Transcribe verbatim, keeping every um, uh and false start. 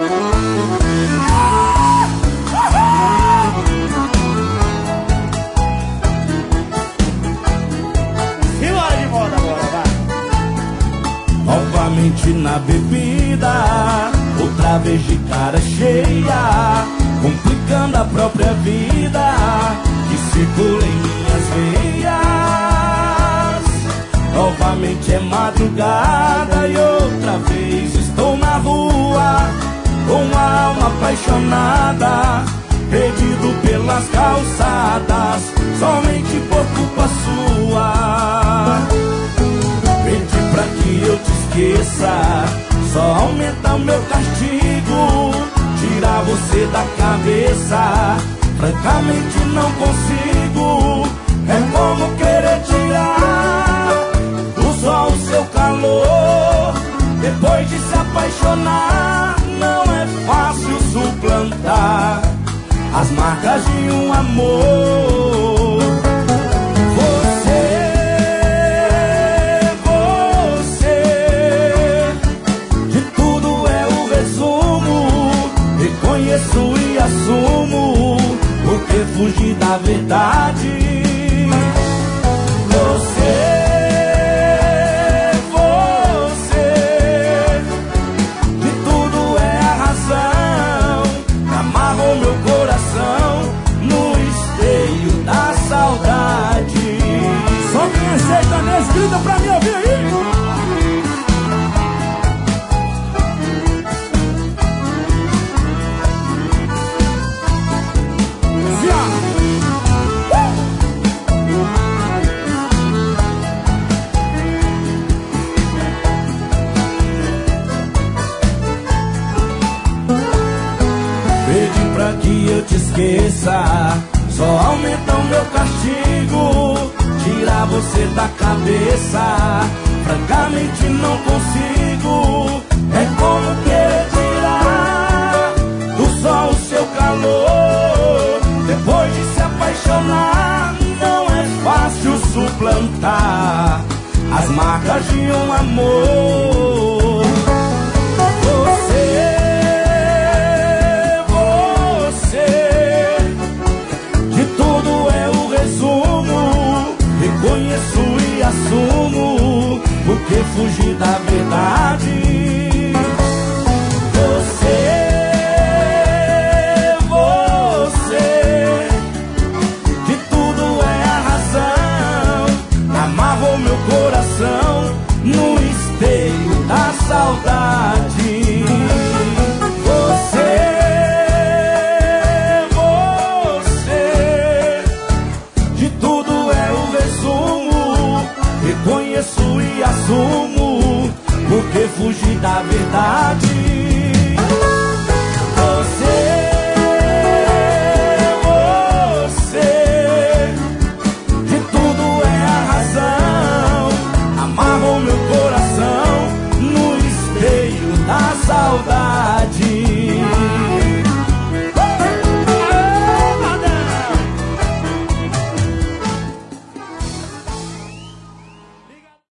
Novamente na bebida, outra vez de cara cheia, complicando a própria vida que circula em minhas veias. Novamente é madrugada e outra vez estou na rua, com a alma apaixonada, perdido pelas calçadas, somente por culpa sua. Pedi pra que eu te esqueça, só aumenta o meu castigo, tirar você da cabeça, francamente não consigo. É como querer tirar do sol o seu calor, depois de se apaixonar, não é fácil suplantar as marcas de um amor. Conheço e assumo, porque fugir da verdade. Você, você, de tudo é a razão, amarrou meu coração no esteio da saudade. Só quem é sertanejo grita pra mim ouvir aí. Que eu te esqueça, só aumenta o meu castigo, tirar você da cabeça, francamente não consigo. É como querer tirar do sol o seu calor, depois de se apaixonar, não é fácil suplantar as marcas de um amor. Você, reconheço e assumo, porque fugir da verdade. Você, você, de tudo é a razão, amarrou meu coração no esteio da saudade. Conheço e assumo, porque fugir da verdade. Você, você, de tudo é a razão, amarrou meu coração no esteio da saudade.